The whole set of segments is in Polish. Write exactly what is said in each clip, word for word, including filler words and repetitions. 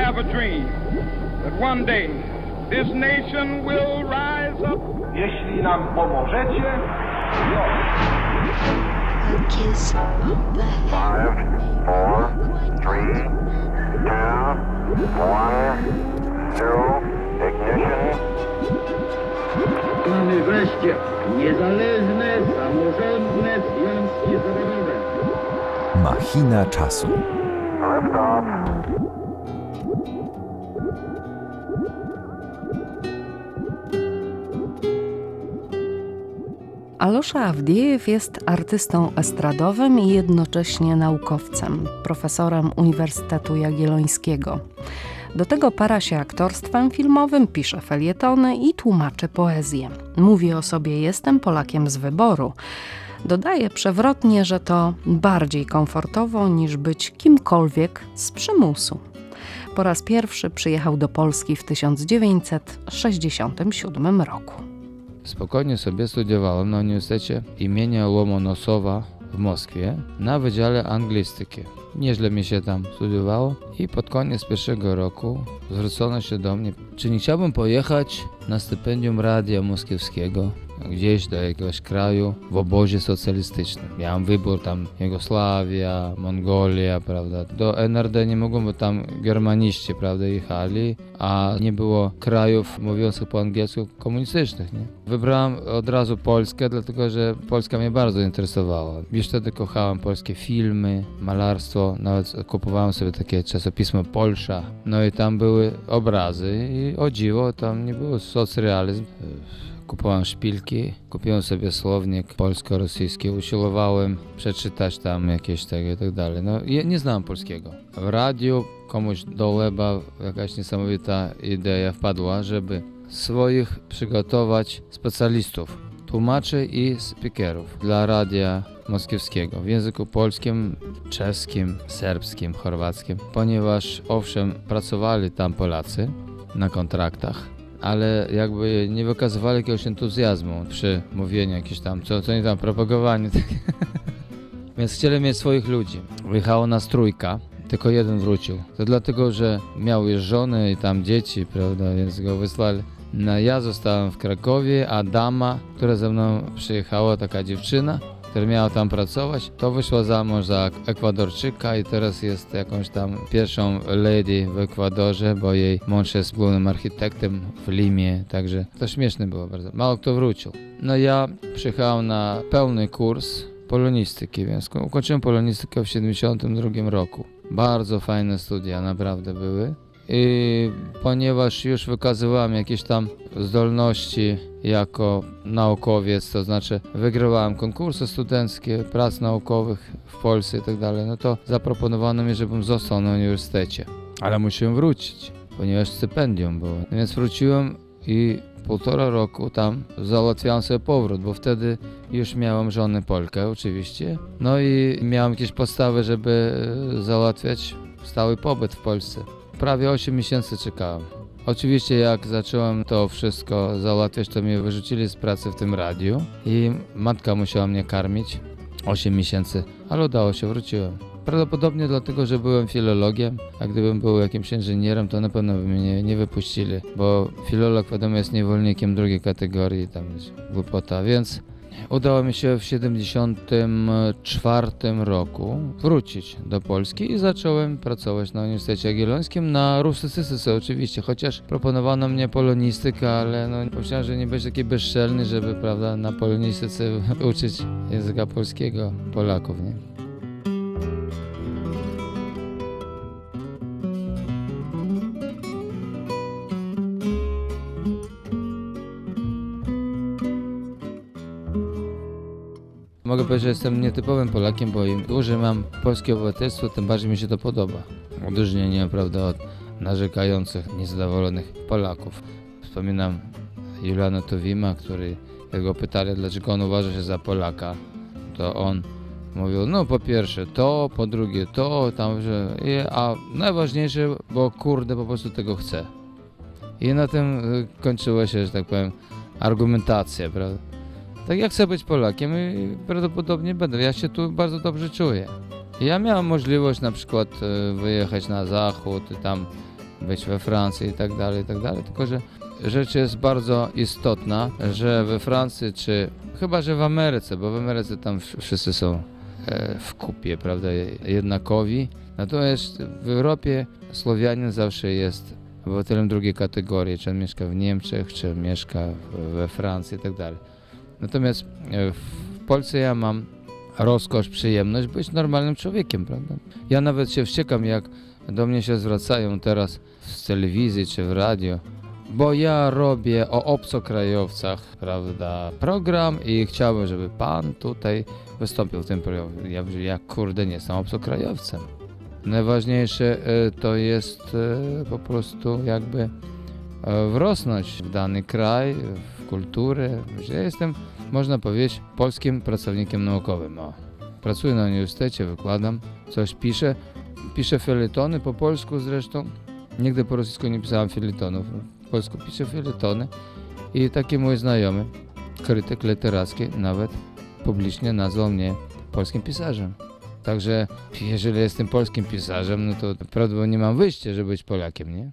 have a dream that one day this nation will rise up. Jeśli nam pomożecie, to... A kiss of the Five, four, three, two, one, zero, ignition. Mamy wreszcie niezależne, samorządne związki zawodowe. Machina czasu. Lift off. Alosza Awdiejew jest artystą estradowym i jednocześnie naukowcem, profesorem Uniwersytetu Jagiellońskiego. Do tego para się aktorstwem filmowym, pisze felietony i tłumaczy poezję. Mówi o sobie: jestem Polakiem z wyboru. Dodaje przewrotnie, że to bardziej komfortowo niż być kimkolwiek z przymusu. Po raz pierwszy przyjechał do Polski w tysiąc dziewięćset sześćdziesiątym siódmym roku. Spokojnie sobie studiowałem na Uniwersytecie imienia Lomonosowa w Moskwie na Wydziale Anglistyki. Nieźle mi się tam studiowało i pod koniec pierwszego roku zwrócono się do mnie, czy nie chciałbym pojechać na stypendium Radia Moskiewskiego gdzieś do jakiegoś kraju w obozie socjalistycznym. Miałem wybór tam Jugosławia, Mongolia, prawda. Do N R D nie mogłem, bo tam germaniści, prawda, jechali, a nie było krajów mówiących po angielsku komunistycznych, nie? Wybrałem od razu Polskę, dlatego że Polska mnie bardzo interesowała. Już wtedy kochałem polskie filmy, malarstwo, nawet kupowałem sobie takie czasopismo Polsza. No i tam były obrazy i o dziwo, tam nie było socrealizm. Kupowałem szpilki, kupiłem sobie słownik polsko-rosyjski, usiłowałem przeczytać tam jakieś tego i tak dalej. No, ja nie znałem polskiego. W radiu komuś do łeba jakaś niesamowita idea wpadła, żeby swoich przygotować specjalistów, tłumaczy i speakerów dla radia moskiewskiego w języku polskim, czeskim, serbskim, chorwackim, ponieważ owszem, pracowali tam Polacy na kontraktach, ale jakby nie wykazywali jakiegoś entuzjazmu przy mówieniu jakieś tam, co, co nie tam, propagowanie. Więc chcieli mieć swoich ludzi. Wyjechało nas trójka, tylko jeden wrócił. To dlatego, że miał już żonę i tam dzieci, prawda, więc go wysłali. No, ja zostałem w Krakowie, a dama, która ze mną przyjechała, taka dziewczyna, która miała tam pracować, to wyszła za mąż za Ekwadorczyka i teraz jest jakąś tam pierwszą lady w Ekwadorze, bo jej mąż jest głównym architektem w Limie, także to śmieszne było bardzo. Mało kto wrócił. No ja przyjechałem na pełny kurs polonistyki, więc ukończyłem polonistykę w siedemdziesiątym drugim roku. Bardzo fajne studia naprawdę były. I ponieważ już wykazywałem jakieś tam zdolności jako naukowiec, to znaczy wygrywałem konkursy studenckie, prac naukowych w Polsce i tak dalej, no to zaproponowano mi, żebym został na uniwersytecie. Ale musiałem wrócić, ponieważ stypendium było. Więc wróciłem i półtora roku tam załatwiałem sobie powrót, bo wtedy już miałem żonę Polkę oczywiście. No i miałem jakieś podstawy, żeby załatwiać stały pobyt w Polsce. Prawie osiem miesięcy czekałem. Oczywiście jak zacząłem to wszystko załatwiać, to mnie wyrzucili z pracy w tym radiu i matka musiała mnie karmić osiem miesięcy, ale udało się, wróciłem. Prawdopodobnie dlatego, że byłem filologiem, a gdybym był jakimś inżynierem, to na pewno by mnie nie, nie wypuścili, bo filolog wiadomo jest niewolnikiem drugiej kategorii, tam jest głupota, więc udało mi się w siedemdziesiątym czwartym roku wrócić do Polski i zacząłem pracować na Uniwersytecie Jagiellońskim na rusycystyce oczywiście, chociaż proponowano mnie polonistykę, ale no pomyślałem, że nie będzie taki bezczelny, żeby, prawda, na polonistyce uczyć języka polskiego Polaków, nie? Mogę powiedzieć, że jestem nietypowym Polakiem, bo im dłużej mam polskie obywatelstwo, tym bardziej mi się to podoba. W odróżnieniu, prawda, od narzekających, niezadowolonych Polaków. Wspominam Juliana Tuwima, który, jak go pytali, dlaczego on uważa się za Polaka, to on mówił, no po pierwsze to, po drugie to, tam, że, a najważniejsze, bo kurde, po prostu tego chcę. I na tym kończyła się, że tak powiem, argumentacja, prawda. Tak jak chcę być Polakiem i prawdopodobnie będę. Ja się tu bardzo dobrze czuję. Ja miałem możliwość na przykład wyjechać na zachód i tam być we Francji i tak dalej, i tak dalej. Tylko że rzecz jest bardzo istotna, że we Francji, czy chyba, że w Ameryce, bo w Ameryce tam wszyscy są w kupie, prawda, jednakowi. Natomiast w Europie Słowianin zawsze jest obywatelem drugiej kategorii, czy on mieszka w Niemczech, czy mieszka we Francji i tak dalej. Natomiast w Polsce ja mam rozkosz, przyjemność być normalnym człowiekiem, prawda? Ja nawet się wściekam, jak do mnie się zwracają teraz z telewizji czy w radio, bo ja robię o obcokrajowcach, prawda, program i chciałbym, żeby pan tutaj wystąpił w tym programie. Ja mówię, ja kurde nie jestem obcokrajowcem. Najważniejsze to jest po prostu jakby wrosnąć w dany kraj, w kulturę. Ja jestem, można powiedzieć, polskim pracownikiem naukowym. O. Pracuję na uniwersytecie, wykładam, coś piszę. Piszę felietony po polsku zresztą. Nigdy po rosyjsku nie pisałem felietonów. Po polsku piszę felietony. I taki mój znajomy, krytyk literacki, nawet publicznie nazwał mnie polskim pisarzem. Także jeżeli jestem polskim pisarzem, no to prawdopodobnie nie mam wyjścia, żeby być Polakiem, nie?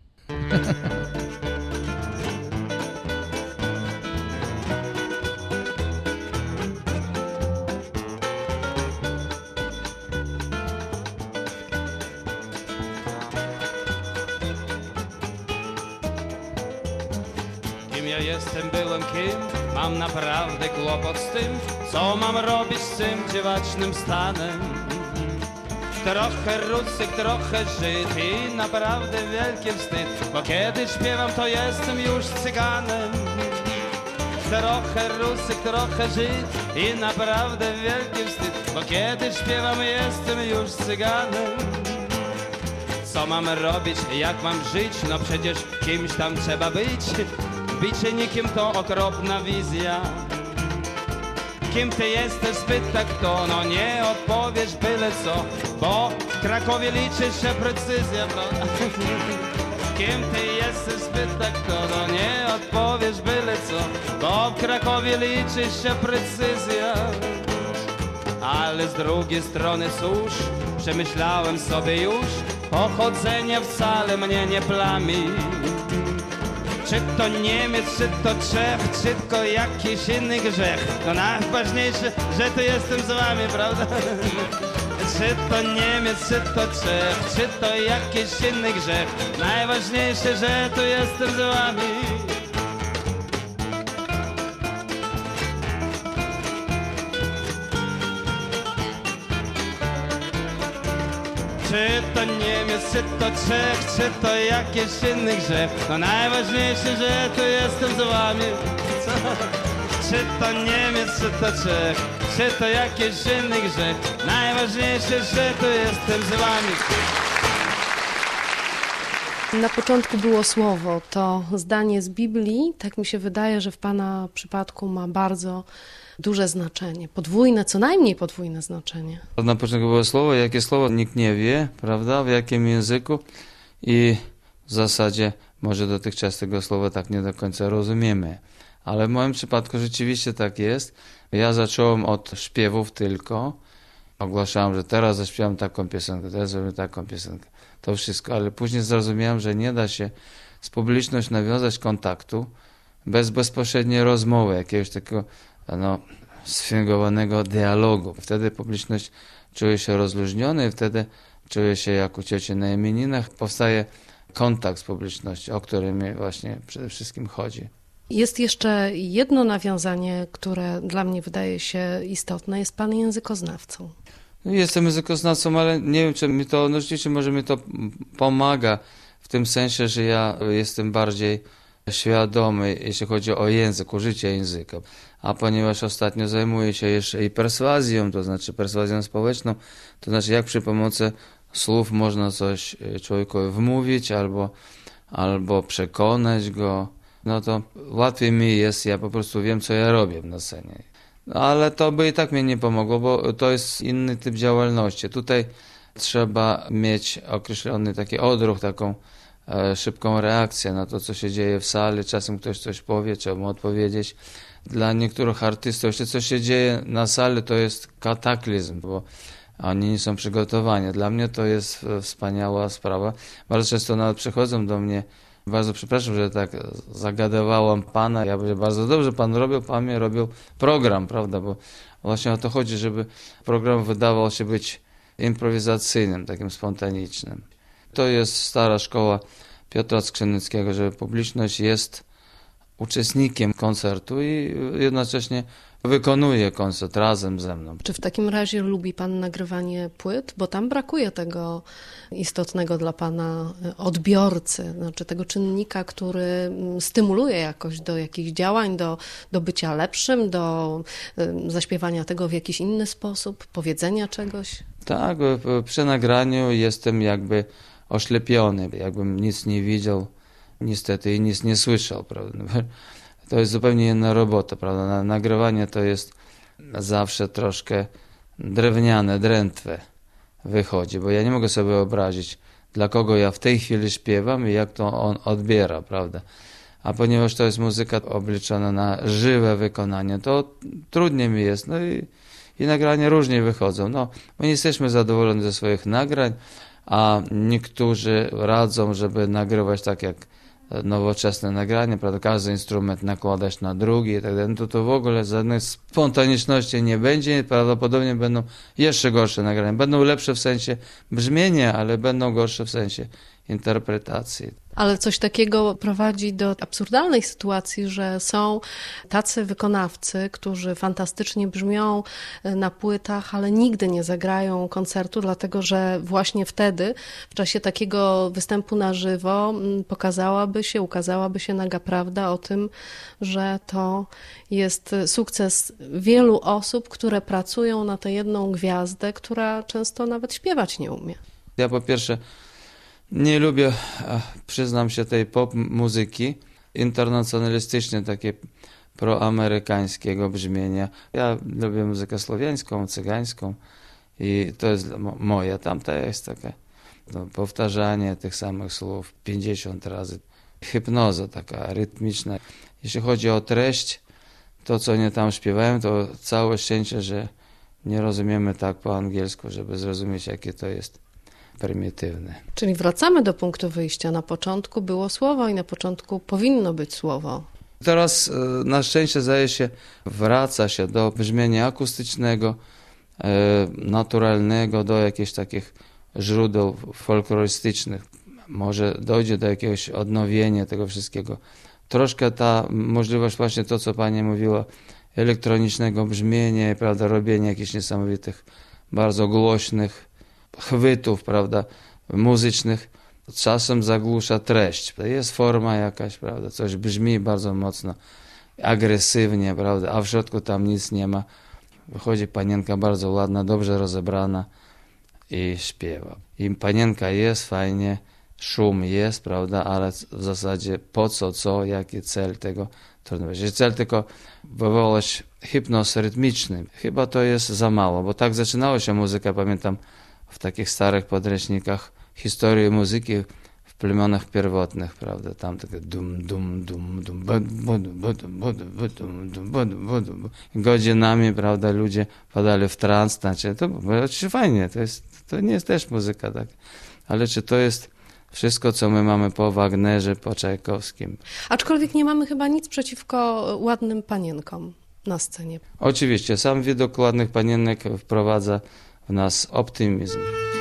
Kim ja jestem, byłem kim? Mam naprawdę kłopot z tym, co mam robić z tym dziwacznym stanem. Trochę Rusyk, trochę Żyd i naprawdę wielki wstyd, bo kiedy śpiewam, to jestem już Cyganem. Trochę Rusyk, trochę Żyd i naprawdę wielki wstyd, bo kiedy śpiewam, jestem już Cyganem. Co mam robić, jak mam żyć, no przecież kimś tam trzeba być. Bycie nikim to okropna wizja. Kim ty jesteś, spyta kto, no nie odpowiesz byle co, bo w Krakowie liczy się precyzja, prawda? Kim ty jesteś, spyta kto, no nie odpowiesz byle co, bo w Krakowie liczy się precyzja. Ale z drugiej strony cóż, przemyślałem sobie już, pochodzenie wcale mnie nie plami. Czy to Niemiec, czy to Czech, czy to jakiś inny grzech. No najważniejsze, że tu jestem z wami, prawda? Czy to Niemiec, czy to Czech, czy to jakiś inny grzech. Najważniejsze, że tu jestem z wami. Czy to Niemiec, czy to Czech, czy to jakiś inny grzech. No najważniejsze, że tu jestem z wami. Co? Czy to Niemiec, czy to Czech, czy to jakiś inny grzech. Najważniejsze, że tu jestem z wami. Na początku było słowo, to zdanie z Biblii, tak mi się wydaje, że w Pana przypadku ma bardzo duże znaczenie, podwójne, co najmniej podwójne znaczenie. Na początku było słowo, jakie słowo nikt nie wie, prawda, w jakim języku i w zasadzie może dotychczas tego słowa tak nie do końca rozumiemy. Ale w moim przypadku rzeczywiście tak jest. Ja zacząłem od śpiewów tylko. Ogłaszałem, że teraz zaśpiewam taką piosenkę, teraz zrobię taką piosenkę. To wszystko, ale później zrozumiałem, że nie da się z publicznością nawiązać kontaktu bez bezpośredniej rozmowy, jakiegoś takiego no, sfingowanego dialogu. Wtedy publiczność czuje się rozluźniona i wtedy czuje się jak u cioci na imieninach. Powstaje kontakt z publicznością, o który mi właśnie przede wszystkim chodzi. Jest jeszcze jedno nawiązanie, które dla mnie wydaje się istotne. Jest Pan językoznawcą. Jestem językoznawcą, ale nie wiem, czy mi to, no rzeczywiście może mi to pomaga w tym sensie, że ja jestem bardziej świadomy, jeśli chodzi o język, użycie języka. A ponieważ ostatnio zajmuję się jeszcze i perswazją, to znaczy perswazją społeczną, to znaczy jak przy pomocy słów można coś człowiekowi wmówić albo, albo przekonać go, no to łatwiej mi jest, ja po prostu wiem, co ja robię na scenie. No, ale to by i tak mnie nie pomogło, bo to jest inny typ działalności. Tutaj trzeba mieć określony taki odruch, taką e, szybką reakcję na to, co się dzieje w sali. Czasem ktoś coś powie, trzeba mu odpowiedzieć. Dla niektórych artystów, jeśli coś się dzieje na sali, to jest kataklizm, bo a oni nie są przygotowani. Dla mnie to jest wspaniała sprawa. Bardzo często nawet przychodzą do mnie, bardzo przepraszam, że tak zagadywałam pana, ja mówię, bardzo dobrze pan robił, pan mi robił program, prawda, bo właśnie o to chodzi, żeby program wydawał się być improwizacyjnym, takim spontanicznym. To jest stara szkoła Piotra Skrzyneckiego, że publiczność jest uczestnikiem koncertu i jednocześnie wykonuje koncert razem ze mną. Czy w takim razie lubi pan nagrywanie płyt? Bo tam brakuje tego istotnego dla pana odbiorcy, znaczy tego czynnika, który stymuluje jakoś do jakichś działań, do, do bycia lepszym, do zaśpiewania tego w jakiś inny sposób, powiedzenia czegoś. Tak, przy nagraniu jestem jakby oślepiony, jakbym nic nie widział, niestety i nic nie słyszał, prawda? To jest zupełnie inna robota, prawda? Nagrywanie to jest zawsze troszkę drewniane, drętwe wychodzi, bo ja nie mogę sobie wyobrazić, dla kogo ja w tej chwili śpiewam i jak to on odbiera, prawda? A ponieważ to jest muzyka obliczona na żywe wykonanie, to trudniej mi jest, no i, i nagrania różnie wychodzą. No, my nie jesteśmy zadowoleni ze swoich nagrań, a niektórzy radzą, żeby nagrywać tak jak nowoczesne nagranie, prawda, każdy instrument nakładać na drugi i tak dalej, no to, to w ogóle żadnej spontaniczności nie będzie, prawdopodobnie będą jeszcze gorsze nagrania. Będą lepsze w sensie brzmienia, ale będą gorsze w sensie interpretacji. Ale coś takiego prowadzi do absurdalnej sytuacji, że są tacy wykonawcy, którzy fantastycznie brzmią na płytach, ale nigdy nie zagrają koncertu, dlatego że właśnie wtedy, w czasie takiego występu na żywo, pokazałaby się, ukazałaby się naga prawda o tym, że to jest sukces wielu osób, które pracują na tę jedną gwiazdę, która często nawet śpiewać nie umie. Ja po pierwsze nie lubię, przyznam się, tej pop muzyki internacjonalistycznej, takiej proamerykańskiego brzmienia. Ja lubię muzykę słowiańską, cygańską i to jest moja. Tamta jest takie no, powtarzanie tych samych słów pięćdziesiąt razy. Hipnoza taka rytmiczna. Jeśli chodzi o treść, to co oni tam śpiewają, to całe szczęście, że nie rozumiemy tak po angielsku, żeby zrozumieć, jakie to jest prymitywne. Czyli wracamy do punktu wyjścia. Na początku było słowo i na początku powinno być słowo. Teraz na szczęście zdaje się wraca się do brzmienia akustycznego, naturalnego, do jakichś takich źródeł folklorystycznych. Może dojdzie do jakiegoś odnowienia tego wszystkiego. Troszkę ta możliwość, właśnie to, co pani mówiła, elektronicznego brzmienia, prawda, robienia jakichś niesamowitych, bardzo głośnych chwytów, prawda, muzycznych, czasem zagłusza treść. Jest forma jakaś, prawda, coś brzmi bardzo mocno, agresywnie, prawda, a w środku tam nic nie ma. Wychodzi panienka bardzo ładna, dobrze rozebrana i śpiewa. I panienka jest fajnie, szum jest, prawda, ale w zasadzie po co, co, jaki cel tego, trudno powiedzieć. Cel tylko wywołać hipnoz rytmiczny. Chyba to jest za mało, bo tak zaczynała się muzyka, pamiętam, w takich starych podręcznikach historii muzyki w plemionach pierwotnych, prawda, tam takie dum, dum, dum, dum, dum, godzinami, prawda, ludzie padali w trans, znaczy, to oczywiście fajnie, to jest, to nie jest też muzyka, tak, ale czy to jest wszystko, co my mamy po Wagnerze, po Czajkowskim? Aczkolwiek nie mamy chyba nic przeciwko ładnym panienkom na scenie. Oczywiście, sam widok ładnych panienek wprowadza w nas optymizm.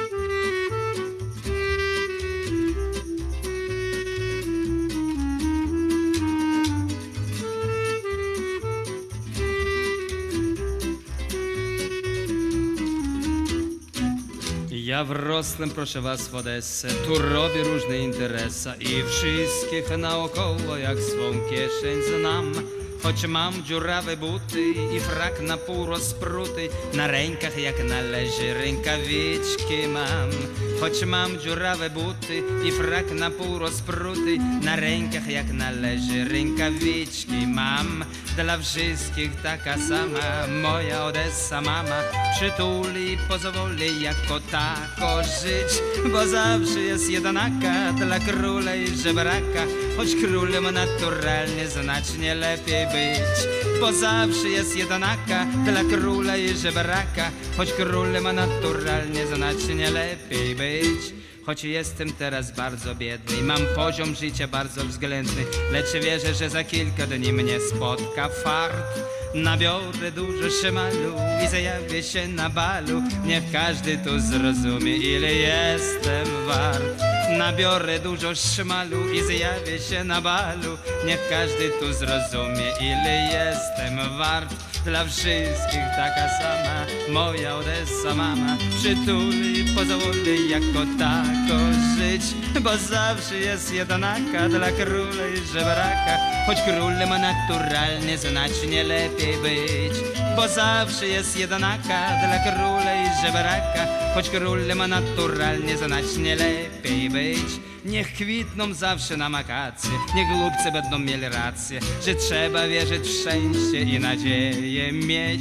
Ja wrosłem, proszę was, w Odessę, tu robię różne interesy i wszystkich naokoło jak swą kieszeń znam. Choć mam dziurawe buty i frak na pół rozpruty, na rękach jak należy rękawiczki mam. Choć mam dziurawe buty i frak na pół rozpruty, na rękach jak należy rękawiczki mam. Dla wszystkich taka sama moja Odessa mama, przytuli i pozwoli jako tako żyć, bo zawsze jest jednaka dla króla i żebraka, choć królem naturalnie znacznie lepiej być, bo zawsze jest jednaka dla króla i żebraka, choć król ma naturalnie znacznie lepiej być. Choć jestem teraz bardzo biedny i mam poziom życia bardzo względny, lecz wierzę, że za kilka dni mnie spotka fart. Nabiorę dużo szmalu i zajawię się na balu, niech każdy tu zrozumie, ile jestem wart. Nabiorę dużo szmalu i zjawię się na balu, niech każdy tu zrozumie, ile jestem wart. Dla wszystkich taka sama moja Odessa mama, przytuli i pozwoli jako tako żyć, bo zawsze jest jednaka dla króla i żebraka, choć król ma naturalnie znacznie lepiej być. Bo zawsze jest jednaka dla króla i żebraka, choć król ma naturalnie znacznie lepiej być. Niech kwitną zawsze na makacje, niech głupcy będą mieli rację, że trzeba wierzyć w szczęście i nadzieję mieć.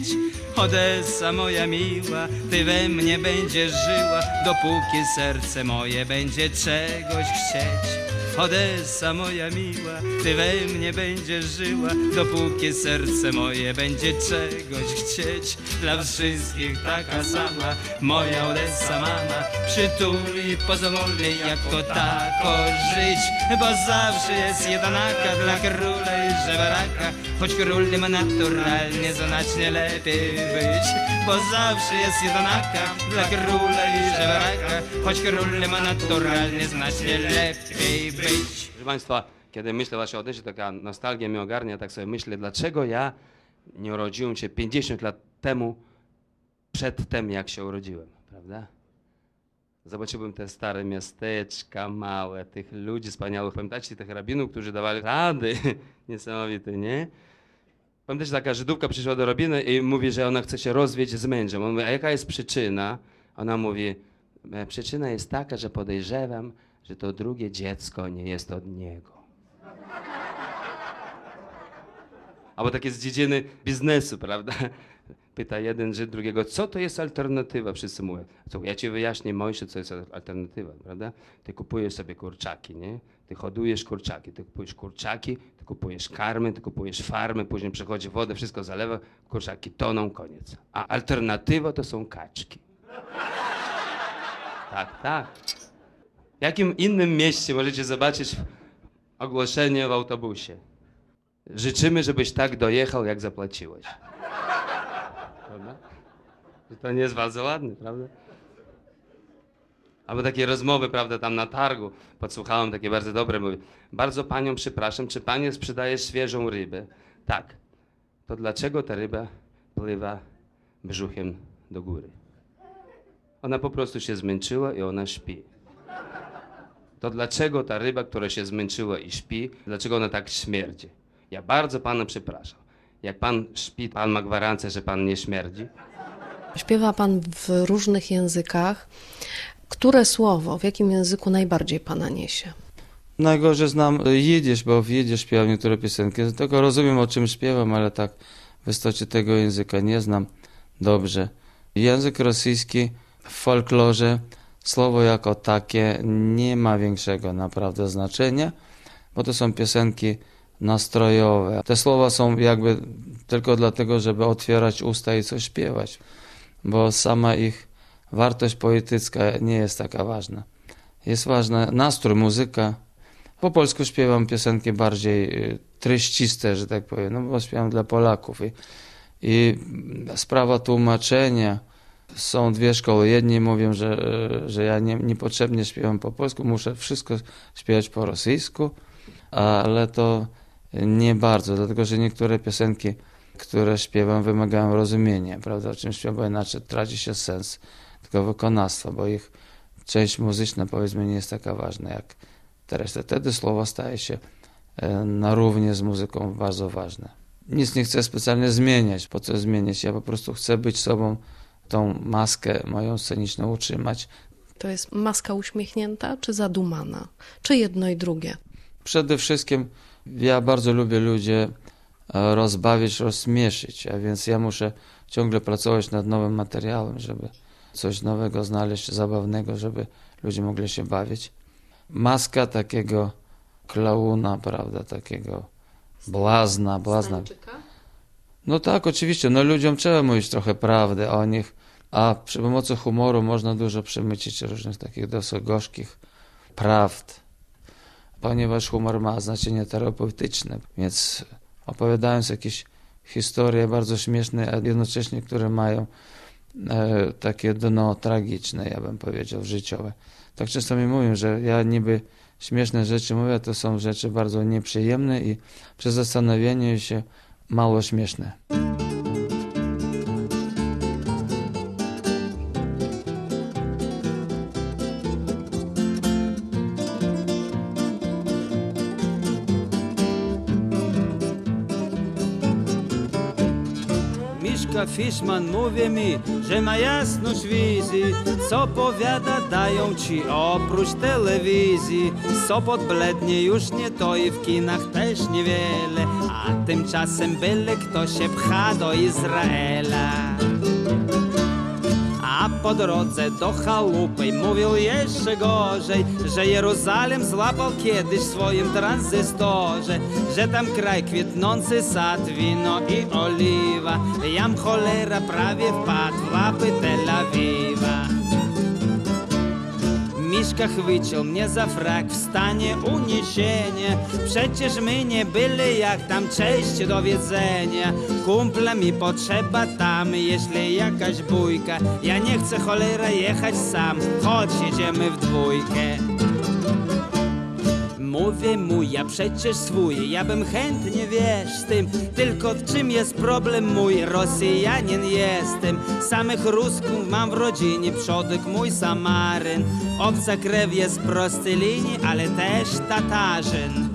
Odessa moja miła, ty we mnie będziesz żyła, dopóki serce moje będzie czegoś chcieć. Odessa moja miła, ty we mnie będziesz żyła, dopóki serce moje będzie czegoś chcieć. Dla wszystkich taka sama moja Odessa mama, przytuli i pozwoli jako tako żyć, bo zawsze jest jednaka dla króla i żebraka, choć król ma naturalnie znacznie lepiej być. Bo zawsze jest jednaka dla króla i żebraka, choć król ma naturalnie znacznie lepiej być. Proszę Państwa, kiedy myślę właśnie o Odessie, taka nostalgia mnie ogarnia, tak sobie myślę, dlaczego ja nie urodziłem się pięćdziesiąt lat temu, przed tym jak się urodziłem, prawda? Zobaczyłbym te stare miasteczka małe, tych ludzi wspaniałych, pamiętacie tych rabinów, którzy dawali rady, niesamowite, nie? Pamiętacie, taka Żydówka przyszła do rabina i mówi, że ona chce się rozwieść z mężem. On mówi, a jaka jest przyczyna? Ona mówi, przyczyna jest taka, że podejrzewam, że to drugie dziecko nie jest od niego. Albo takie z dziedziny biznesu, prawda? Pyta jeden Żyd drugiego, co to jest alternatywa? Wszyscy mówią, co, ja ci wyjaśnię, Mojsze, co jest alternatywa, prawda? Ty kupujesz sobie kurczaki, nie? Ty hodujesz kurczaki, ty kupujesz kurczaki, ty kupujesz karmy, ty kupujesz farmy, później przychodzi wodę, wszystko zalewa, kurczaki toną, koniec. A alternatywa to są kaczki. Tak, tak. W jakim innym mieście możecie zobaczyć ogłoszenie w autobusie? Życzymy, żebyś tak dojechał, jak zapłaciłeś. Prawda? To nie jest bardzo ładne, prawda? Albo takie rozmowy, prawda, tam na targu. Podsłuchałem takie bardzo dobre, mówię, bardzo panią przepraszam, czy pani sprzedaje świeżą rybę? Tak. To dlaczego ta ryba pływa brzuchem do góry? Ona po prostu się zmęczyła i ona śpi. To dlaczego ta ryba, która się zmęczyła i śpi, dlaczego ona tak śmierdzi? Ja bardzo pana przepraszam. Jak pan śpi, pan ma gwarancję, że pan nie śmierdzi? Śpiewa pan w różnych językach. Które słowo, w jakim języku najbardziej pana niesie? Najgorzej znam jidysz, bo w jidysz śpiewam niektóre piosenki. Tylko rozumiem, o czym śpiewam, ale tak w istocie tego języka nie znam dobrze. Język rosyjski w folklorze, słowo jako takie nie ma większego naprawdę znaczenia, bo to są piosenki nastrojowe. Te słowa są jakby tylko dlatego, żeby otwierać usta i coś śpiewać, bo sama ich wartość poetycka nie jest taka ważna. Jest ważna nastrój, muzyka. Po polsku śpiewam piosenki bardziej treściste, że tak powiem, no bo śpiewam dla Polaków. I, i sprawa tłumaczenia, są dwie szkoły. Jedni mówią, że, że ja nie, niepotrzebnie śpiewam po polsku, muszę wszystko śpiewać po rosyjsku, ale to nie bardzo, dlatego że niektóre piosenki, które śpiewam, wymagają rozumienia, prawda? O czym śpiewam, bo inaczej traci się sens tego wykonawstwa, bo ich część muzyczna, powiedzmy, nie jest taka ważna jak teraz. Wtedy słowa staje się na równi z muzyką bardzo ważne. Nic nie chcę specjalnie zmieniać. Po co zmieniać? Ja po prostu chcę być sobą, tą maskę moją sceniczną utrzymać. To jest maska uśmiechnięta czy zadumana? Czy jedno i drugie? Przede wszystkim ja bardzo lubię ludzi rozbawić, rozśmieszyć, a więc ja muszę ciągle pracować nad nowym materiałem, żeby coś nowego znaleźć, zabawnego, żeby ludzie mogli się bawić. Maska takiego klauna, prawda, takiego blazna, blazna. No tak, oczywiście, no ludziom trzeba mówić trochę prawdy o nich, a przy pomocy humoru można dużo przemycić różnych takich dosyć gorzkich prawd, ponieważ humor ma znaczenie terapeutyczne, więc opowiadając jakieś historie bardzo śmieszne, a jednocześnie, które mają e, takie dno tragiczne, ja bym powiedział, życiowe. Tak często mi mówią, że ja niby śmieszne rzeczy mówię, to są rzeczy bardzo nieprzyjemne i przy zastanowieniu się mało śmieszne. Miszka Fishman mówi mi, że ma jasność wizji, co powiada dają ci oprócz telewizji. Sopot blednie już nie to i w kinach też niewiele, a tymczasem byle kto się pcha do Izraela. A po drodze do chałupy mówił jeszcze gorzej, że Jeruzalem złapał kiedyś w swoim tranzystorze, że tam kraj kwitnący sad, wino i oliwa. Jam cholera prawie wpadł w łapy Tel Awiwa. Miszka chwycił mnie za frak w stanie uniesienia. Przecież my nie byli jak tam, cześć, do wiedzenia. Kumpla mi potrzeba tam, jeśli jakaś bójka. Ja nie chcę cholera jechać sam, chodź jedziemy w dwójkę. Mówię mu, ja przecież swój, ja bym chętnie, wiesz, z tym. Tylko w czym jest problem mój, Rosjanin jestem. Samych Rusków mam w rodzinie, przodek mój Samaryn. Obca krew jest prostej linii, ale też Tatarzyn.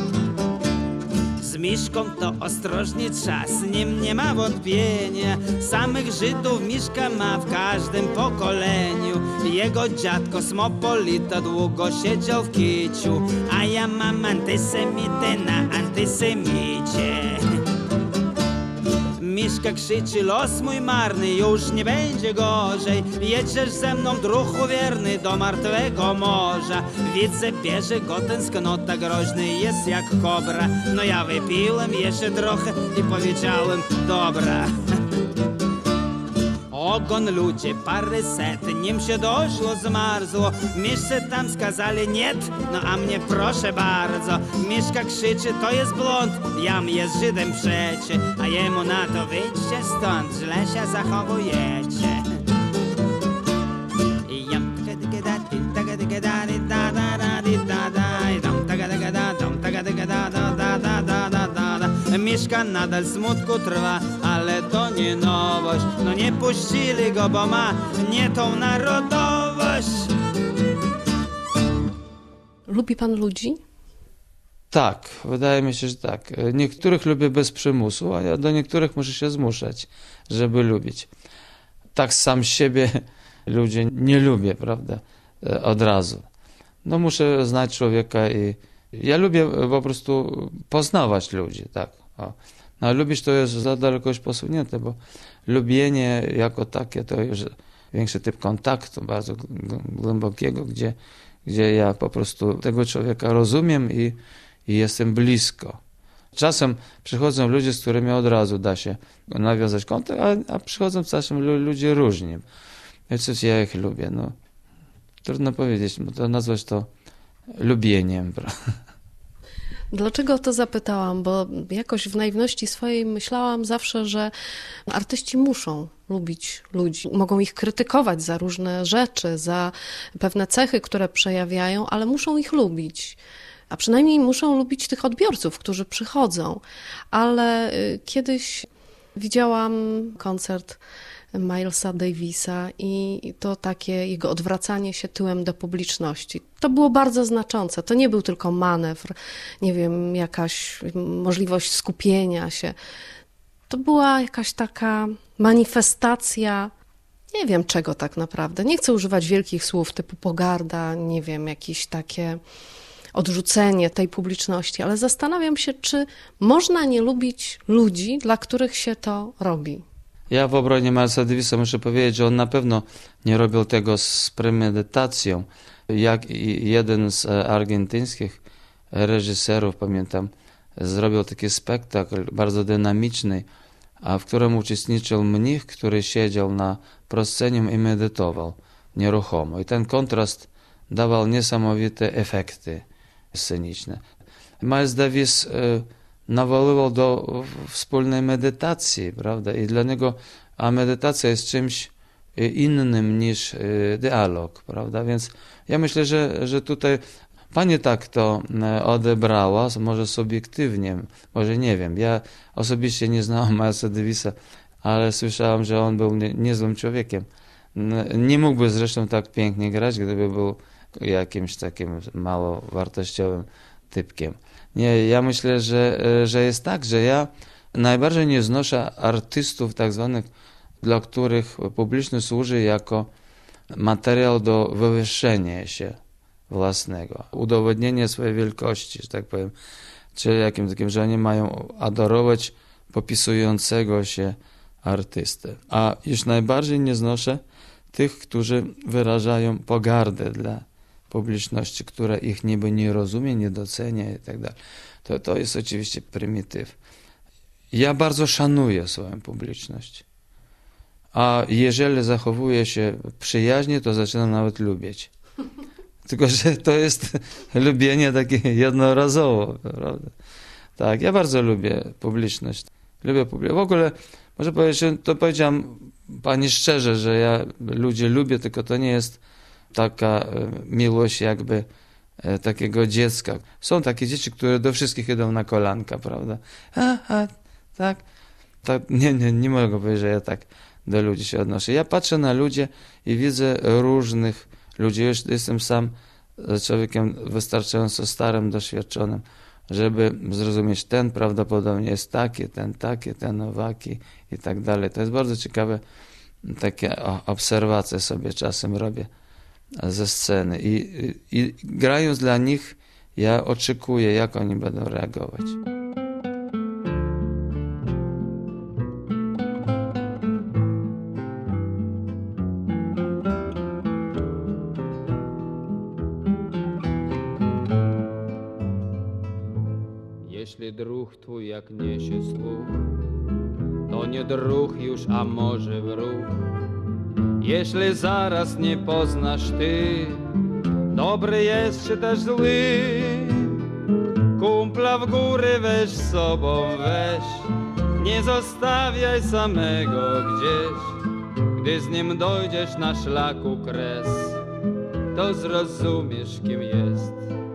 Z Miszką to ostrożnie trzeba, z nim nie ma wątpienia. Samych Żydów Miszka ma w każdym pokoleniu. Jego dziad kosmopolita długo siedział w kiciu, a ja mam antysemitę na antysemicie. Miszka krzyczy, los mój marny, już nie będzie gorzej. Jedziesz ze mną, druhu wierny, do martwego morza. Widzę, bierze go tęsknota, groźny jest jak kobra. No ja wypiłem jeszcze trochę i powiedziałem, dobra. Ogon ludzie, paręset, nim się doszło, zmarzło. Miszce tam skazali niet, no a mnie proszę bardzo. Miszka krzyczy, to jest blond, jam jest Żydem przecie. A jemu na to, wyjdźcie stąd, źle się zachowujecie. Jam Miszka nadal smutku trwa, ale to nie nowość. No nie puścili go, bo ma nie tą narodowość. Lubi pan ludzi? Tak, wydaje mi się, że tak. Niektórych lubię bez przymusu, a ja do niektórych muszę się zmuszać, żeby lubić. Tak sam siebie ludzi nie lubię, prawda, od razu. No muszę znać człowieka i ja lubię po prostu poznawać ludzi, tak. O. No a lubić to jest za daleko już posunięte, bo lubienie jako takie to już większy typ kontaktu, bardzo głębokiego, gdzie, gdzie ja po prostu tego człowieka rozumiem i, i jestem blisko. Czasem przychodzą ludzie, z którymi od razu da się nawiązać kontakt, a, a przychodzą czasem ludzie różni. I coś ja ich lubię, no. Trudno powiedzieć, bo to nazwać to lubieniem. Dlaczego o to zapytałam? Bo jakoś w naiwności swojej myślałam zawsze, że artyści muszą lubić ludzi. Mogą ich krytykować za różne rzeczy, za pewne cechy, które przejawiają, ale muszą ich lubić. A przynajmniej muszą lubić tych odbiorców, którzy przychodzą. Ale kiedyś widziałam koncert Milesa Davisa i to takie jego odwracanie się tyłem do publiczności. To było bardzo znaczące. To nie był tylko manewr, nie wiem, jakaś możliwość skupienia się. To była jakaś taka manifestacja, nie wiem czego tak naprawdę. Nie chcę używać wielkich słów typu pogarda, nie wiem, jakieś takie odrzucenie tej publiczności, ale zastanawiam się, czy można nie lubić ludzi, dla których się to robi. Ja w obronie Milesa Davisa muszę powiedzieć, że on na pewno nie robił tego z premedytacją. Jak jeden z argentyńskich reżyserów, pamiętam, zrobił taki spektakl bardzo dynamiczny a w którym uczestniczył mnich, który siedział na proscenium i medytował nieruchomo. I ten kontrast dawał niesamowite efekty sceniczne. Miles Davis y, nawoływał do wspólnej medytacji, prawda? I dla niego a medytacja jest czymś innym niż y, dialog, prawda? Więc ja myślę, że, że tutaj pani tak to odebrała, może subiektywnie, może nie wiem. Ja osobiście nie znałem Milesa Davisa, ale słyszałem, że on był nie, niezłym człowiekiem. Nie mógłby zresztą tak pięknie grać, gdyby był jakimś takim mało wartościowym typkiem. Nie, ja myślę, że, że jest tak, że ja najbardziej nie znoszę artystów tak zwanych, dla których publiczność służy jako materiał do wywyższenia się własnego, udowodnienia swojej wielkości, że tak powiem, czy jakim takim, że oni mają adorować popisującego się artystę. A już najbardziej nie znoszę tych, którzy wyrażają pogardę dla publiczności, która ich niby nie rozumie, nie docenia i tak dalej. To, to jest oczywiście prymityw. Ja bardzo szanuję swoją publiczność. A jeżeli zachowuję się przyjaźnie, to zaczynam nawet lubić. Tylko że to jest lubienie takie jednorazowo, prawda? Tak, ja bardzo lubię publiczność. Lubię publiczność. W ogóle, może powiedzieć, to powiedziałem pani szczerze, że ja ludzi lubię, tylko to nie jest taka miłość jakby takiego dziecka. Są takie dzieci, które do wszystkich idą na kolanka, prawda? A, a, tak. tak nie, nie, nie mogę powiedzieć, że ja tak do ludzi się odnoszę. Ja patrzę na ludzi i widzę różnych ludzi. Już jestem sam człowiekiem wystarczająco starym, doświadczonym, żeby zrozumieć, ten prawdopodobnie jest taki, ten taki, ten owaki i tak dalej. To jest bardzo ciekawe, takie obserwacje sobie czasem robię ze sceny. I, i, i grając dla nich, ja oczekuję, jak oni będą reagować. Jeśli druh twój jak niesie słuch, to nie druh już, a może wróg. Jeśli zaraz nie poznasz ty, dobry jest czy też zły, kumpla w góry weź z sobą weź, nie zostawiaj samego gdzieś. Gdy z nim dojdziesz na szlaku kres, to zrozumiesz, kim jest.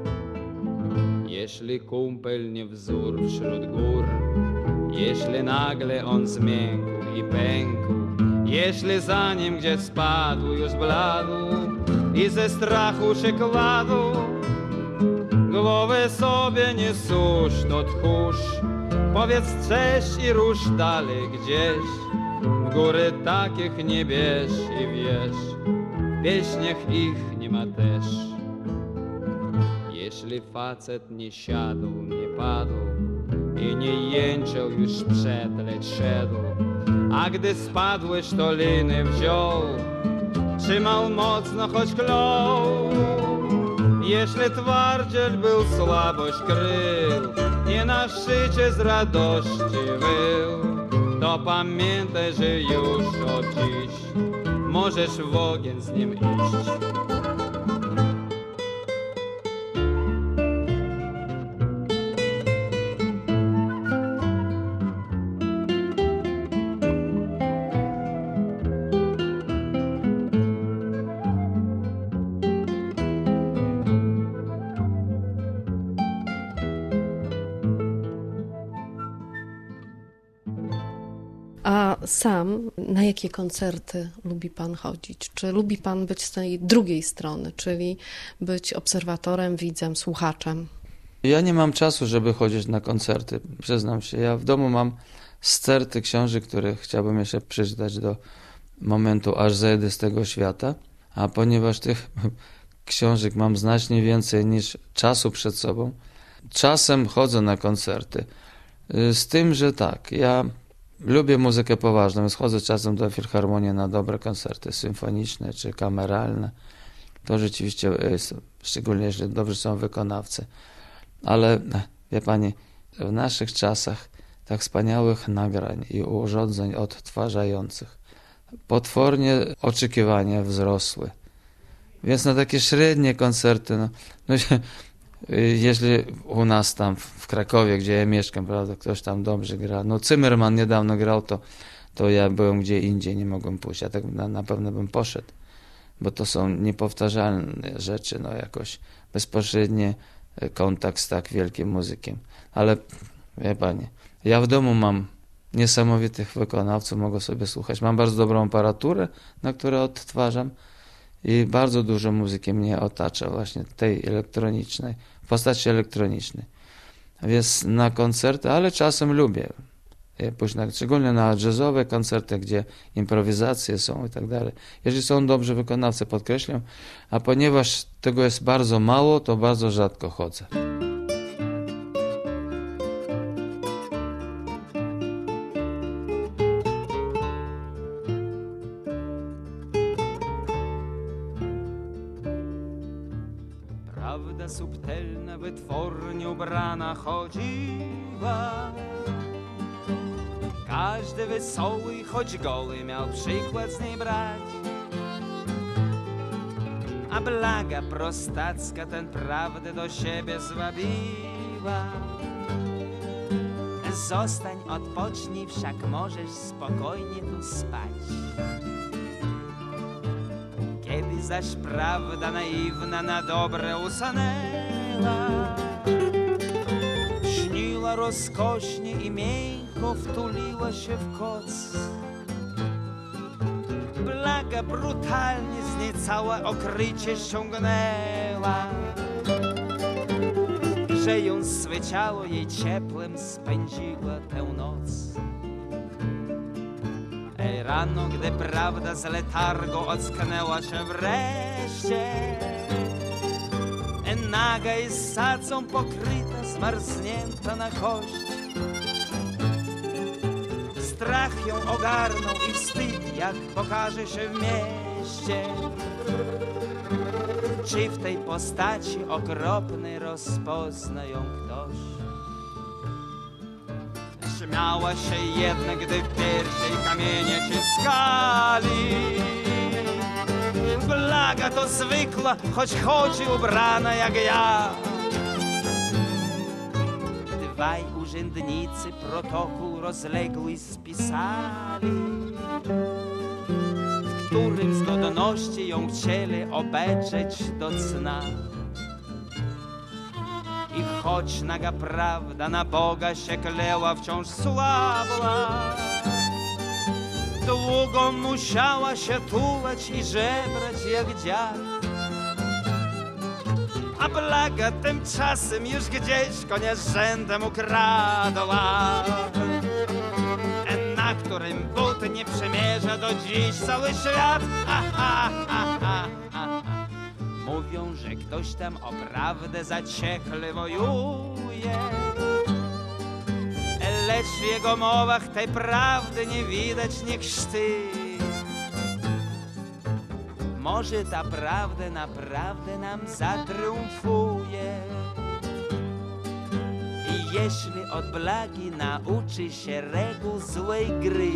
Jeśli kumpel nie wzór wśród gór, jeśli nagle on zmiękł i pękł, jeśli za nim gdzie spadł już bladł i ze strachu się kładł, głowę sobie nie susz, to tchórz, powiedz cześć i rusz dalej gdzieś. W góry takich nie bierz i wiesz, w pieśniach ich nie ma też. Jeśli facet nie siadł, nie padł i nie jęczał już przed, lecz szedł, a gdy spadłeś, to liny wziął, trzymał mocno, choć klął. Jeśli twardziel był, słabość krył, nie na szczycie z radości wył, to pamiętaj, że już od dziś możesz w ogień z nim iść. A sam na jakie koncerty lubi pan chodzić? Czy lubi pan być z tej drugiej strony, czyli być obserwatorem, widzem, słuchaczem? Ja nie mam czasu, żeby chodzić na koncerty, przyznam się. Ja w domu mam sterty książek, które chciałbym jeszcze przeczytać do momentu, aż zejdę z tego świata. A ponieważ tych książek mam znacznie więcej niż czasu przed sobą, czasem chodzę na koncerty. Z tym, że tak, ja lubię muzykę poważną, więc chodzę czasem do filharmonii na dobre koncerty symfoniczne czy kameralne. To rzeczywiście jest, szczególnie jeżeli dobrzy są wykonawcy. Ale wie pani, w naszych czasach tak wspaniałych nagrań i urządzeń odtwarzających. Potwornie oczekiwania wzrosły. Więc na takie średnie koncerty, no, no, jeśli u nas tam w Krakowie, gdzie ja mieszkam, prawda, ktoś tam dobrze gra, no Zimmerman niedawno grał, to, to ja byłem gdzie indziej, nie mogłem pójść, a tak na, na pewno bym poszedł, bo to są niepowtarzalne rzeczy, no jakoś bezpośredni kontakt z tak wielkim muzykiem. Ale wie pani, ja w domu mam niesamowitych wykonawców, mogę sobie słuchać. Mam bardzo dobrą aparaturę, na której odtwarzam i bardzo dużo muzyki mnie otacza, właśnie tej elektronicznej, w postaci elektronicznej. Więc na koncerty, ale czasem lubię pójść, na, szczególnie na jazzowe koncerty, gdzie improwizacje są i tak dalej. Jeżeli są dobrzy wykonawcy, podkreślam, a ponieważ tego jest bardzo mało, to bardzo rzadko chodzę. Prawda subtelna, wytwornie ubrana chodziła. Każdy wesoły, choć goły, miał przykład z niej brać. A blaga prostacka ten prawdę do siebie zwabiła. Zostań, odpocznij, wszak możesz spokojnie tu spać. Kiedy zaś prawda naiwna na dobre usanęła, śniła rozkosznie i miękko wtuliła się w koc. Blaga brutalnie z niej całe okrycie ściągnęła, że ją swe ciało jej ciepłem spędziła tę noc. Ej, rano, gdy prawda z letargu ocknęła się wreszcie, e, naga i sadzą pokryta, zmarznięta na kość. Strach ją ogarnął i wstyd, jak pokaże się w mieście. Czy w tej postaci okropnej rozpozna ją ktoś? Śmiała się jednak, gdy w piersi kamienie ciskali. Blaga to zwykła, choć chodzi ubrana jak ja. Dwaj urzędnicy protokół rozległy spisali, w którym z godności ją chcieli obedrzeć do cna. I choć naga prawda na Boga się kleła, wciąż słabła, długo musiała się tułać i żebrać jak dziad. A blaga tymczasem już gdzieś konia z rzędem ukradła, na którym but nie przemierza do dziś cały świat. Ha, ha, ha, ha, ha. Mówią, że ktoś tam o prawdę zaciekle wojuje, lecz w jego mowach tej prawdy nie widać nie krzty. Może ta prawda naprawdę nam zatriumfuje, i jeśli od blagi nauczy się reguł złej gry.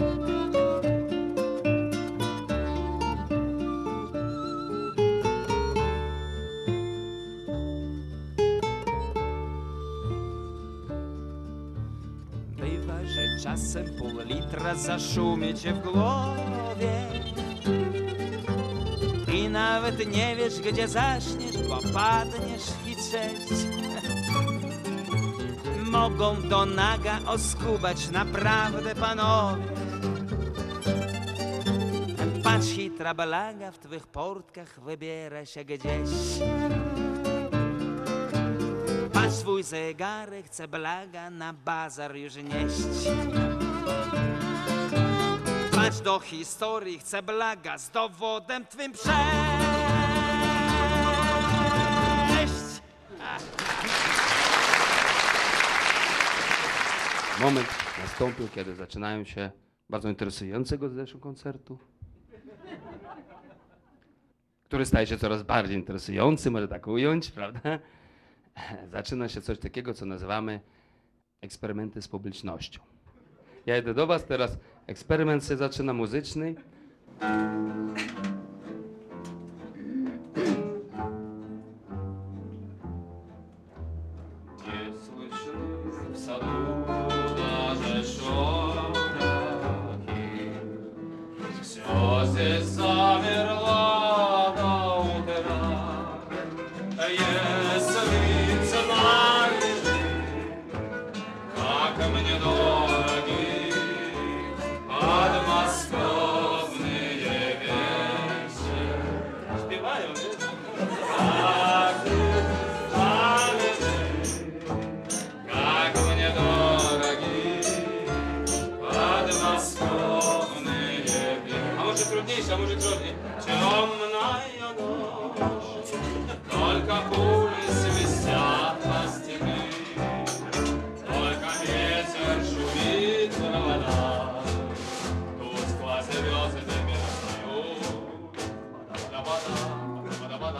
Bywa, że czasem pół litra zaszumie cię w głowie i nawet nie wiesz, gdzie zaśniesz, bo padniesz kwiczeć. Mogą do naga oskubać naprawdę panowie. Patrz, hitra blaga w twych portkach wybiera się gdzieś. Patrz, swój zegarek chce blaga na bazar już nieść. Patrz, do historii chce blaga z dowodem twym przejść. Moment nastąpił, kiedy zaczynają się bardzo interesującego zresztą koncertu, który staje się coraz bardziej interesujący, może tak ująć, prawda? Zaczyna się coś takiego, co nazywamy eksperymenty z publicznością. Ja idę do was, teraz eksperyment się zaczyna muzyczny. Nie słyszę w sadu слезы замерла до утра, если знаешь, как мне дороги подмосковные вещи. Спеваю, нет? Как знаешь, как мне дороги подмосковные вещи. А может труднейшее, а может труднее. Темная ночь, только пули свистят по стены, только ветер шумит в водах, тускло звезды мерцают. Вода, вода, вода,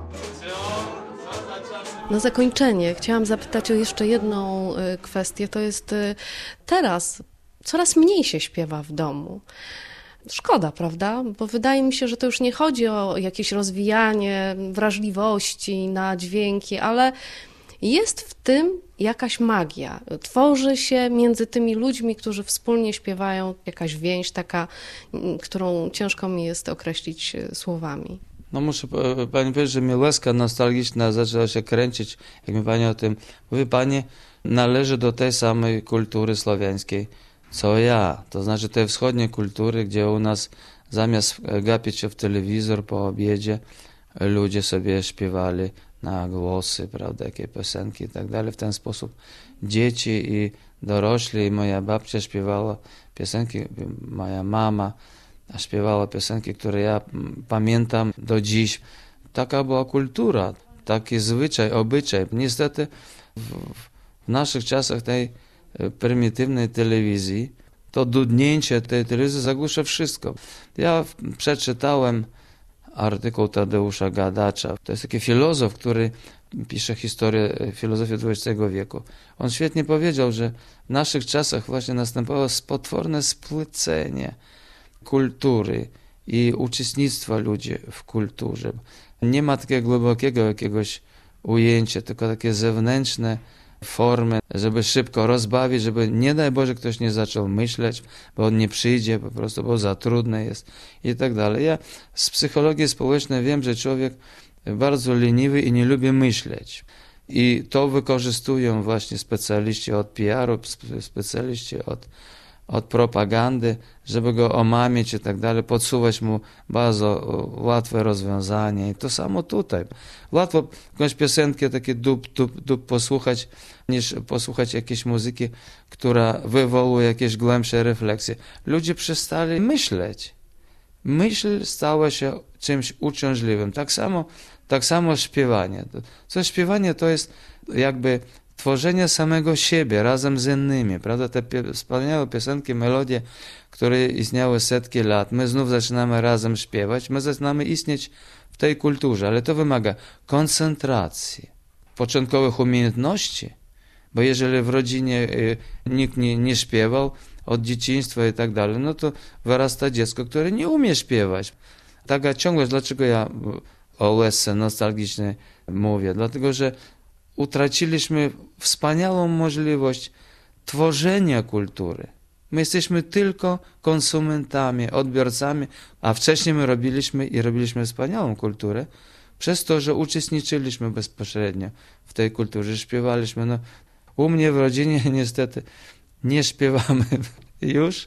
Na zakończenie chciałam zapytać o jeszcze jedną y, kwestię. To jest y, teraz coraz mniej się śpiewa w domu. Szkoda, prawda? Bo wydaje mi się, że to już nie chodzi o jakieś rozwijanie wrażliwości na dźwięki, ale jest w tym jakaś magia. Tworzy się między tymi ludźmi, którzy wspólnie śpiewają, jakaś więź taka, którą ciężko mi jest określić słowami. No muszę pani powiedzieć, że mi łezka nostalgiczna zaczęła się kręcić, jak mi pani o tym mówi. Pani należy do tej samej kultury słowiańskiej, co ja. To znaczy tej wschodniej kultury, gdzie u nas zamiast gapić się w telewizor po obiedzie, ludzie sobie śpiewali na głosy, prawda, jakie piosenki i tak dalej. W ten sposób dzieci i dorośli, i moja babcia śpiewała piosenki, moja mama śpiewała piosenki, które ja pamiętam do dziś. Taka była kultura, taki zwyczaj, obyczaj. Niestety w, w naszych czasach tej prymitywnej telewizji, to dudnięcie tej telewizji zagłusza wszystko. Ja przeczytałem artykuł Tadeusza Gadacza. To jest taki filozof, który pisze historię filozofii dwudziestego wieku. On świetnie powiedział, że w naszych czasach właśnie następowało potworne spłycenie kultury i uczestnictwa ludzi w kulturze. Nie ma takiego głębokiego jakiegoś ujęcia, tylko takie zewnętrzne formy, żeby szybko rozbawić, żeby nie daj Boże ktoś nie zaczął myśleć, bo on nie przyjdzie po prostu, bo za trudne jest i tak dalej. Ja z psychologii społecznej wiem, że człowiek bardzo leniwy i nie lubi myśleć. I to wykorzystują właśnie specjaliści od P R u, specjaliści od od propagandy, żeby go omamić i tak dalej, podsuwać mu bardzo łatwe rozwiązanie. I to samo tutaj. Łatwo jakąś piosenkę, takie dup, dup, dup posłuchać, niż posłuchać jakiejś muzyki, która wywołuje jakieś głębsze refleksje. Ludzie przestali myśleć. Myśl stała się czymś uciążliwym. Tak samo, tak samo śpiewanie. Co śpiewanie to jest jakby tworzenie samego siebie razem z innymi, prawda? Te pie- wspaniałe piosenki, melodie, które istniały setki lat, my znów zaczynamy razem śpiewać, my zaczynamy istnieć w tej kulturze, ale to wymaga koncentracji, początkowych umiejętności, bo jeżeli w rodzinie y, nikt nie, nie śpiewał od dzieciństwa i tak dalej, no to wyrasta dziecko, które nie umie śpiewać. Taka ciągłość, dlaczego ja o łezce nostalgicznej mówię? Dlatego, że utraciliśmy wspaniałą możliwość tworzenia kultury. My jesteśmy tylko konsumentami, odbiorcami, a wcześniej my robiliśmy i robiliśmy wspaniałą kulturę przez to, że uczestniczyliśmy bezpośrednio w tej kulturze, śpiewaliśmy. No, u mnie w rodzinie niestety nie śpiewamy już.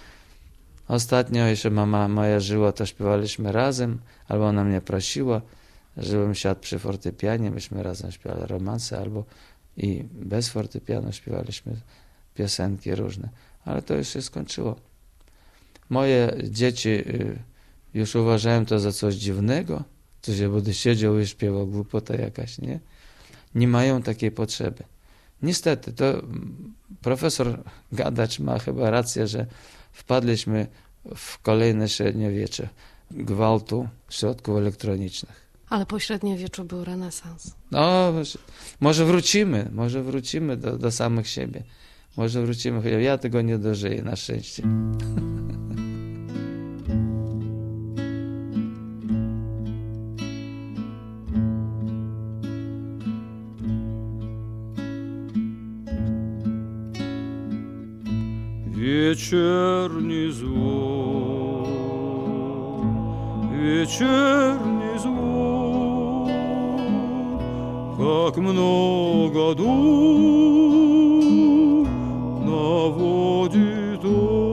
Ostatnio jeszcze mama moja żyła, to śpiewaliśmy razem, albo ona mnie prosiła, żebym siadł przy fortepianie, myśmy razem śpiewali romanse, albo i bez fortepianu śpiewaliśmy piosenki różne. Ale to już się skończyło. Moje dzieci już uważają to za coś dziwnego, co się będę siedział i śpiewał, głupota jakaś, nie? Nie mają takiej potrzeby. Niestety, to profesor Gadacz ma chyba rację, że wpadliśmy w kolejne średniowiecze gwałtu środków elektronicznych. Ale po średniowieczu był renesans. No, może wrócimy, może wrócimy do, do samych siebie. Może wrócimy, chociaż ja tego nie dożyję, na szczęście. Вечерний звон, вечерний звон, как много дум наводит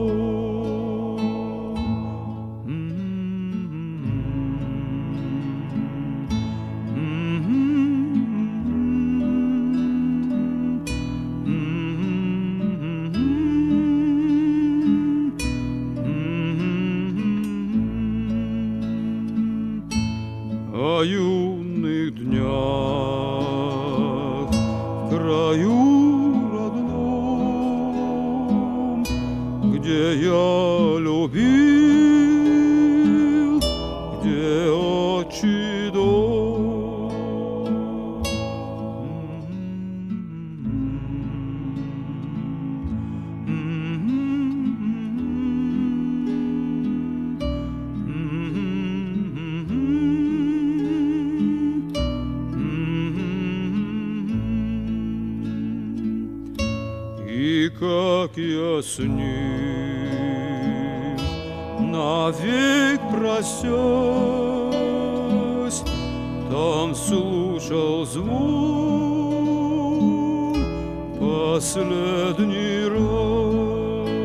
о юных днях в краю родном, где я любил, где отчий дом. И как я с ним навек прощаюсь, там слушал звук последний раз.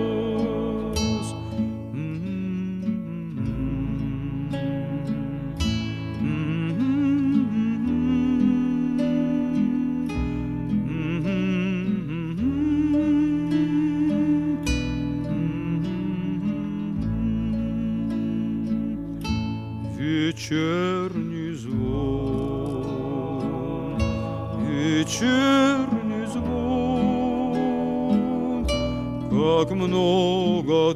Вечерний звон, вечерний звон, как много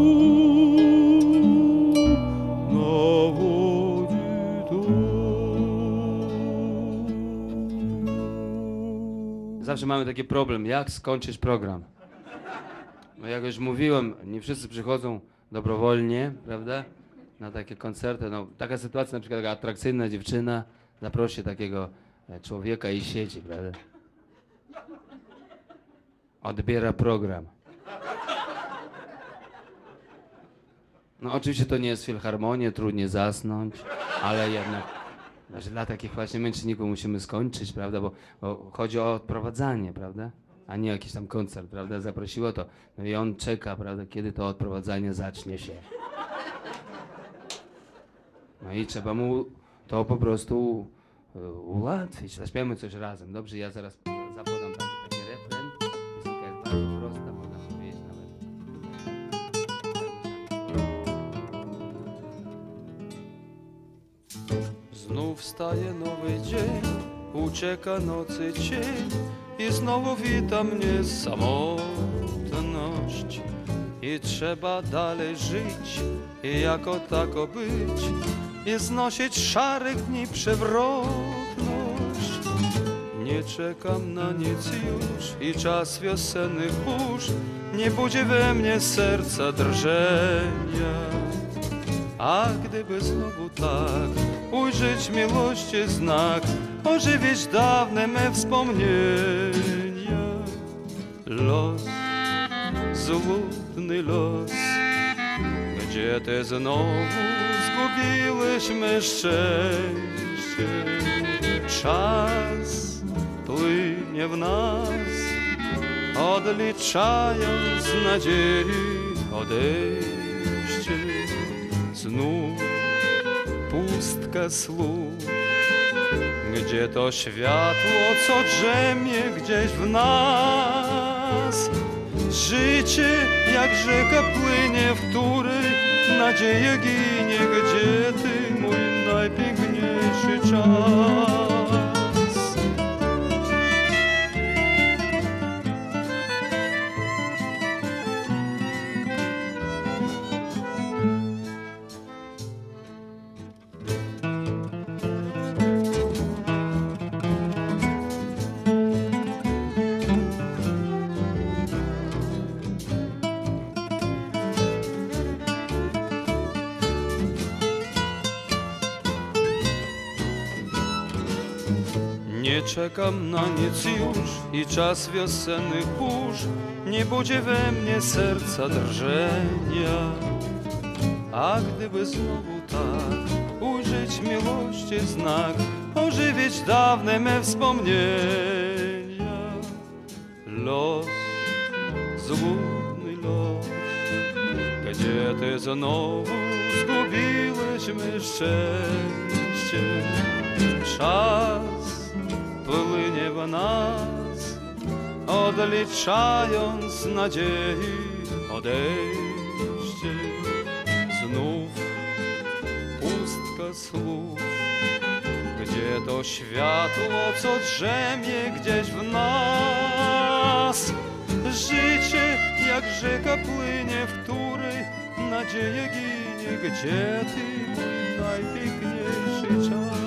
дум наводит он. Zawsze mamy taki problem, jak skończyć program. No jak już mówiłem, nie wszyscy przychodzą dobrowolnie, prawda? Na takie koncerty. No, taka sytuacja, na przykład taka atrakcyjna dziewczyna zaprosi takiego człowieka i siedzi, prawda? Odbiera program. No oczywiście to nie jest filharmonia, trudniej zasnąć, ale jednak znaczy, dla takich właśnie męczenników musimy skończyć, prawda? Bo, bo chodzi o odprowadzanie, prawda? A nie jakiś tam koncert, prawda? Zaprosiło to. No i on czeka, prawda, kiedy to odprowadzanie zacznie się. No i trzeba mu to po prostu uh, ułatwić. Zaśpiewamy coś razem. Dobrze, ja zaraz zapodam taki, taki refren. Piosenka jest bardzo prosta, można powiedzieć nawet. Znów wstaje nowy dzień, ucieka nocy cień i znowu wita mnie samotność. I trzeba dalej żyć i jako tako być i znosić szarych dni przewrotność. Nie czekam na nic już i czas wiosennych burz nie budzi we mnie serca drżenia. A gdyby znowu tak ujrzeć miłości znak, ożywić dawne me wspomnienia. Los, złudny los, gdzie ty znowu zgubiłyśmy szczęście. Czas płynie w nas, odliczając nadziei odejście. Znów pustka słów, gdzie to światło, co drzemie gdzieś w nas. Życie jak rzeka płynie, w której nadzieja ginie, gdzie ty, mój najpiękniejszy czas. czekam na nic już i czas wiosennych burz nie budzi we mnie serca drżenia. A gdyby znowu tak ujrzeć miłości znak, ożywić dawne me wspomnienia. Los, złudny los, gdzie ty znowu zgubiłeś me szczęście. Czas płynie w nas, odliczając nadziei odejście. Znów pustka słów, gdzie to światło, co drzemie gdzieś w nas. Życie jak rzeka płynie, w której nadzieja ginie. Gdzie ty, mój najpiękniejszy czas?